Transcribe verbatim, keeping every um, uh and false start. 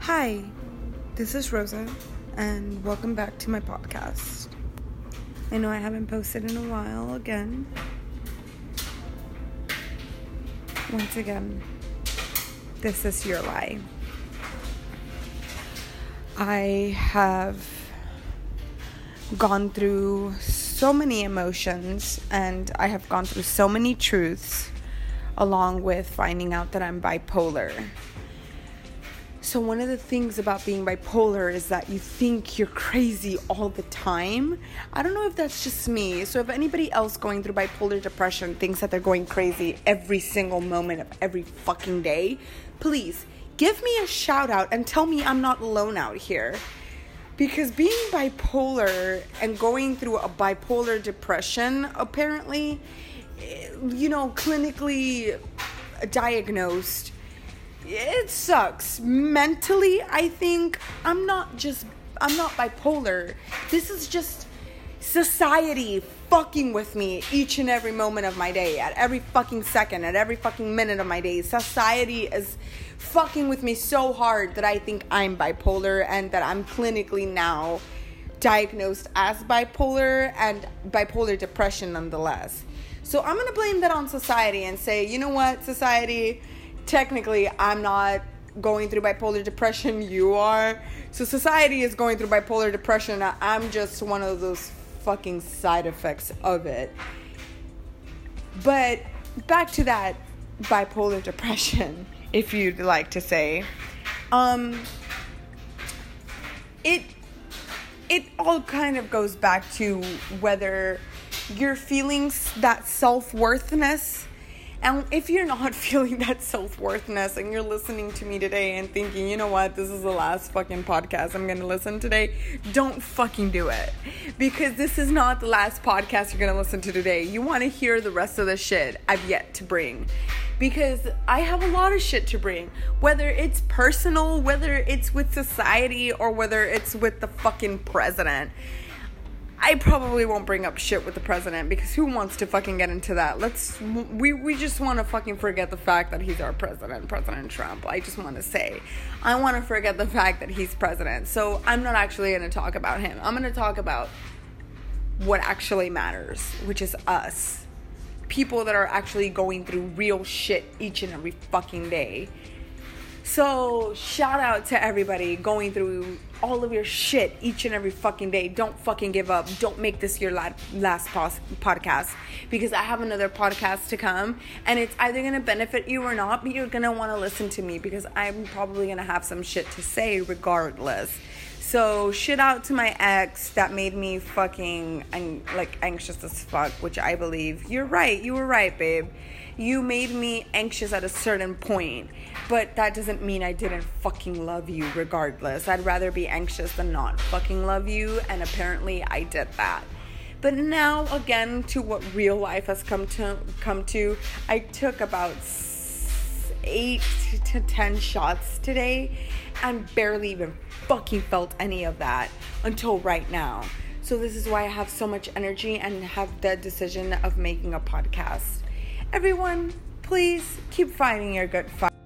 Hi, this is Rosa, and welcome back to my podcast. I know I haven't posted in a while again. Once again, this is your lie. I have gone through so many emotions, and I have gone through so many truths, along with finding out that I'm bipolar. So one of the things about being bipolar is that you think you're crazy all the time. I don't know if that's just me. So if anybody else going through bipolar depression thinks that they're going crazy every single moment of every fucking day, please give me a shout out and tell me I'm not alone out here. Because being bipolar and going through a bipolar depression, apparently, you know, clinically diagnosed, it sucks. Mentally, I think I'm not just, I'm not bipolar. This is just society fucking with me each and every moment of my day, at every fucking second, at every fucking minute of my day. Society is fucking with me so hard that I think I'm bipolar and that I'm clinically now diagnosed as bipolar and bipolar depression nonetheless. So I'm going to blame that on society and say, you know what, society, technically, I'm not going through bipolar depression. You are. So society is going through bipolar depression. I'm just one of those fucking side effects of it. But back to that bipolar depression, if you'd like to say. Um, it, it all kind of goes back to whether your feelings, that self-worthness. And if you're not feeling that self-worthness and you're listening to me today and thinking, you know what, this is the last fucking podcast I'm going to listen today, don't fucking do it. Because this is not the last podcast you're going to listen to today. You want to hear the rest of the shit I've yet to bring. Because I have a lot of shit to bring. Whether it's personal, whether it's with society, or whether it's with the fucking president. I probably won't bring up shit with the president because who wants to fucking get into that? Let's, we, we just want to fucking forget the fact that he's our president, President Trump. I just want to say, I want to forget the fact that he's president. So I'm not actually going to talk about him. I'm going to talk about what actually matters, which is us. People that are actually going through real shit each and every fucking day. So, shout out to everybody going through all of your shit each and every fucking day. Don't fucking give up. Don't make this your last pos- podcast. Because I have another podcast to come. And it's either going to benefit you or not. But you're going to want to listen to me. Because I'm probably going to have some shit to say regardless. So, shit out to my ex that made me fucking ang- like anxious as fuck. Which I believe. You're right. You were right, babe. You made me anxious at a certain point. But that doesn't mean I didn't fucking love you regardless. I'd rather be anxious than not fucking love you. And apparently I did that. But now, again, to what real life has come to, come to, I took about eight to ten shots today. And barely even fucking felt any of that until right now. So this is why I have so much energy and have the decision of making a podcast. Everyone, please keep fighting your good fight.